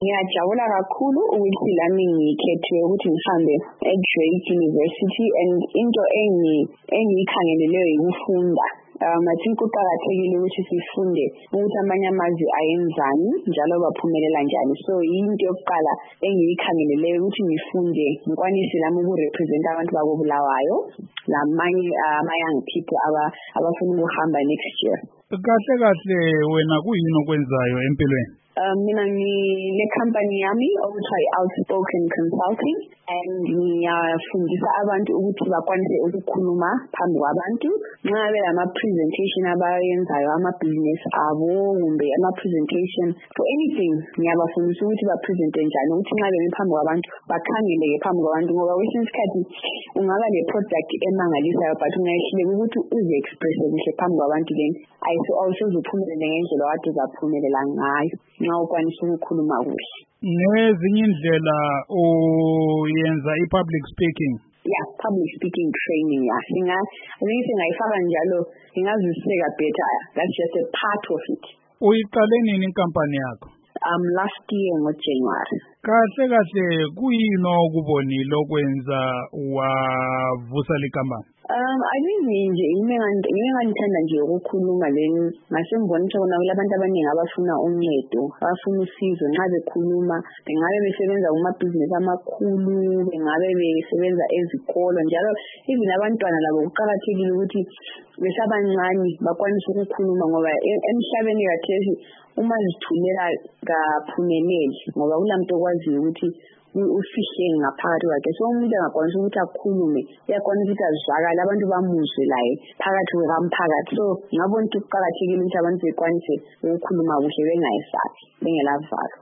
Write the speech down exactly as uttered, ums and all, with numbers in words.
Ngiyajabula kakhulu ukuthi lami ngikhethiwe ukuthi ngihambe e-Drake University and into engiyikhangeleleyo ukufunda. Um, I think kuqakathekile ukuthi sifunde ukuthi amanye amazwe ayenzani njalo baphumelela njani. So into yokuqala engiyikhangeleleyo ukuthi ngifunde ngikwanise lami ukurepresent abantu bakobulawayo lamanye ama-young people abafuna ukuhamba next year. Kahle kahle wena kuyini okwenzayo empilweni? Um, mina ngile company yami okuthiwa i-Outspoken Consulting and ngiyafundisa abantu ukuthi bakwanise ukukhuluma phambi kwabantu nxa belama-presentation abayenzayo ama-business abo kumbe ama-presentation for anything. Ngiyabafundisa ukuthi bapresente njani ukuthi nxa bemi phambi kwabantu bakhangeleke phambi kwabantu ngoba kwesinye isikhathi ungaba le-product emangalisayo but ungayehluleka ukuthi uzi-expresse kuhle phambi kwabantu then awusuzuphumelele ngendlela wakade uzaphumelela ngayo nxa ukwanisa ukukhuluma kuhle. Ngezinye indlela uyenza i-public speaking? Yeah, public speaking training, yeah. Singa, I think singayifaka njalo, singazwisiseka better. That's just a part of it. Uyiqale nini inkampani yakho? Um, last year ngo-January. Kahle kahle kuyini okubonile okwenza wavusa likampani? Um, I think nje ngingangithanda nje ukukhuluma then ngasengibona ukuthi kona kulabantu abaningi abafuna uncedo, abafuna usizo nxa bekhuluma, bengabe besebenza kumabhizinisi amakhulu, bengabe besebenza ezikolo njalo even abantwana labo kuqakathekile ukuthi besabancane bakwanise ukukhuluma ngoba emhlabeni kathesi uma zithumela kaphumeleli ngoba kulamntu okwaziyo ukuthi ufihle ngaphakathi kwakhe. So umuntu angakwanisa ukuthi akhulume uyakwanisa ukuthi azwakale abantu bamuzwe laye phakathi komphakathi. So ngabona ukuthi kuqakathekile ukuthi abantu bekwanise ukukhuluma kuhle bengayesabi bengelavalo.